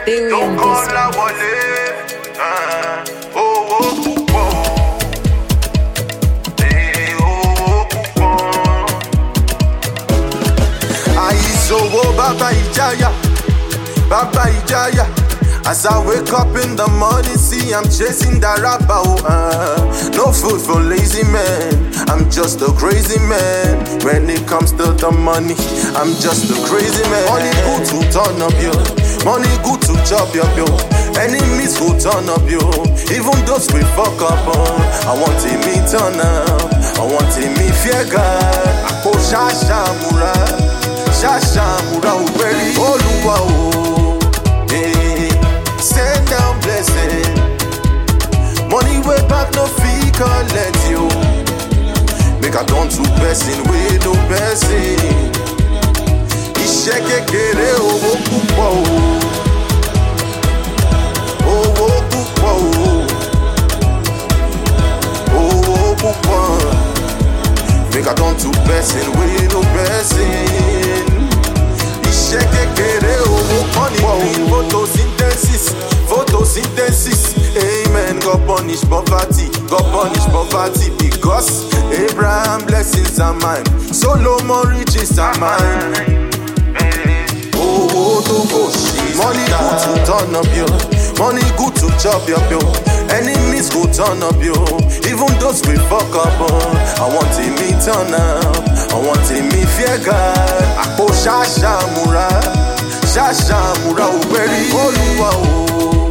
Don't call la wale. Oh, oh, oh. Hey, oh, oh. Aizowo Baba Ijaya, Baba Ijaya. As I wake up in the morning, see I'm chasing that rapper. No food for lazy man, I'm just a crazy man. When it comes to the money, I'm just a crazy man. Money good to turn up yo, money good to chop up yo. Enemies will turn up yo, even those we fuck up on. I want me turn up, I want me fear God. Ako shasha mura uberi Oluwa o. Send down blessing. Money way back no fee collect you. Make a turn to person with no person. Iṣẹ́ kékeré owó púpọ̀ o. Owó púpọ̀ o. Owó púpọ̀. Make a turn to person with no person. Iṣẹ́ kékeré owó púpọ̀ o. Photosynthesis, amen. God punish poverty because Abraham blessings are mine, Solomon riches are mine. Oh, to go see. Money good to turn up yo, money good to chop up yo. Enemies go turn up yo, even those we fuck up on. I want me turn up, I want me fear God. Ako shasha mura uberi Oluwa o.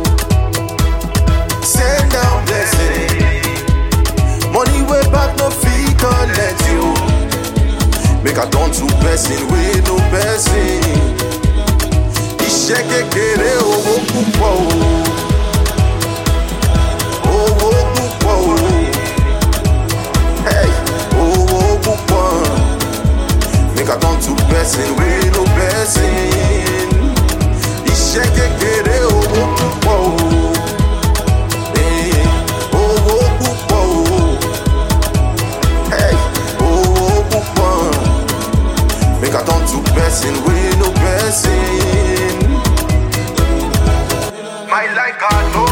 Send down blessing. Money way back no fee collect you. Make a turn to person with no person. Iṣẹ́ kékeré owó púpọ̀ o. Owó púpọ̀ o. Hey, owó púpọ̀. Make a turn to person with no person. Iṣẹ́ kékeré owó púpọ̀ o. Make a turn to person with no person. My life got no